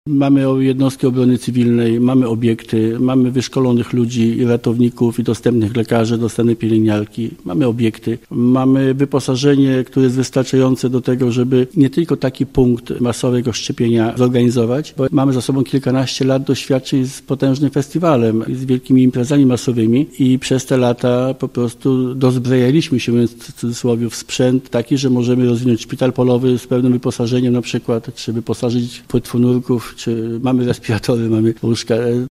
Mamy jednostki obrony cywilnej, mamy obiekty, mamy wyszkolonych ludzi i ratowników i dostępnych lekarzy, dostępne pielęgniarki, mamy obiekty, mamy wyposażenie, które jest wystarczające do tego, żeby nie tylko taki punkt masowego szczepienia zorganizować, bo mamy za sobą kilkanaście lat doświadczeń z potężnym festiwalem, z wielkimi imprezami masowymi i przez te lata po prostu dozbrajaliśmy się, mówiąc w cudzysłowie, w sprzęt taki, że możemy rozwinąć szpital polowy z pewnym wyposażeniem na przykład, czy wyposażyć płetwonurków, czy mamy respiratory, mamy łóżka.